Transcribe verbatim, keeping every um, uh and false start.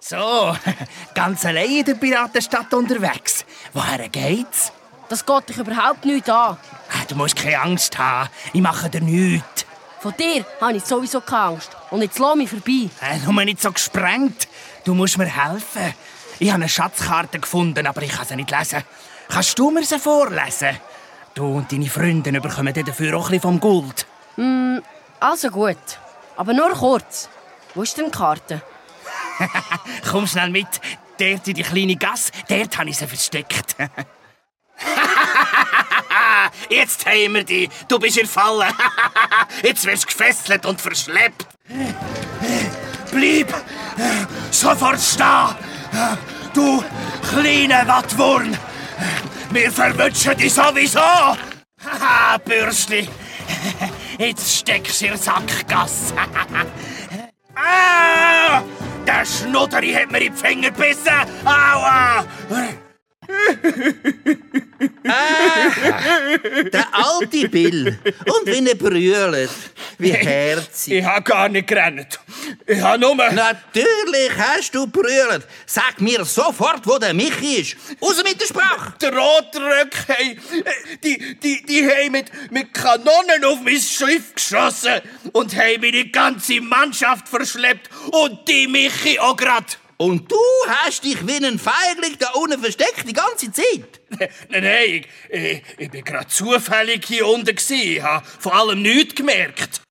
So, ganz allein in der Piratenstadt unterwegs. Woher geht's? Das geht dich überhaupt nicht an. Du musst keine Angst haben. Ich mache dir nichts. Von dir habe ich sowieso keine Angst. Und jetzt lass mich vorbei. Äh, nur nicht so gesprengt. Du musst mir helfen. Ich habe eine Schatzkarte gefunden, aber ich kann sie nicht lesen. Kannst du mir sie vorlesen? Du und deine Freunde bekommen dafür auch ein bisschen vom Gold. Mm, also gut. Aber nur kurz. Wo ist denn die Karte? Komm schnell mit. Dort in die kleine Gasse, dort habe ich sie versteckt. Jetzt haben wir dich. Du bist gefallen. Jetzt wirst du gefesselt und verschleppt. Bleib sofort stehen. Du kleiner Wattwurm. Wir verwutschen dich sowieso. Haha, Bürschli. Jetzt steckst du in der Sackgasse. Ah! Der Schnudderi hat mir in die Finger gebissen. Aua! Ah, der alte Bill. Und wie er brüllt. Wie herzig. Ich habe gar nicht gerannt. Ich habe nur... Natürlich hast du brüllt. Sag mir sofort, wo der Michi ist. Raus mit der Sprache. Die Rotröcke, hey, die, die, die haben mit, mit Kanonen auf mein Schiff geschossen und haben meine ganze Mannschaft verschleppt und die Michi auch grad. Und du hast dich wie ein Feigling da unten versteckt die ganze Zeit? Nein, nein, ich, ich, ich bin gerade zufällig hier unten gewesen. Ich habe vor allem nichts gemerkt.